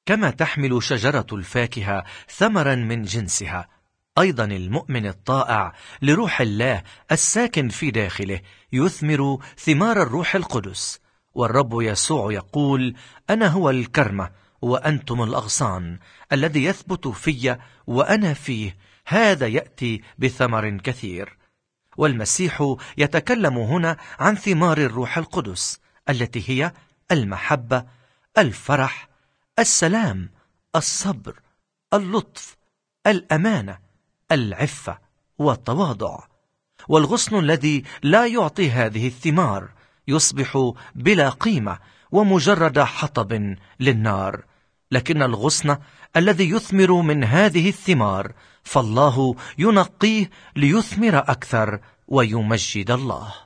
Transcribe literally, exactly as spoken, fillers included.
كما تحمل شجرة الفاكهة ثمرا من جنسها، أيضا المؤمن الطائع لروح الله الساكن في داخله يثمر ثمار الروح القدس. والرب يسوع يقول: أنا هو الكرمة وأنتم الأغصان، الذي يثبت في وأنا فيه هذا يأتي بثمر كثير. والمسيح يتكلم هنا عن ثمار الروح القدس التي هي المحبة، الفرح، السلام، الصبر، اللطف، الأمانة، العفة والتواضع. والغصن الذي لا يعطي هذه الثمار يصبح بلا قيمة ومجرد حطب للنار، لكن الغصن الذي يثمر من هذه الثمار فالله ينقيه ليثمر أكثر ويمجد الله.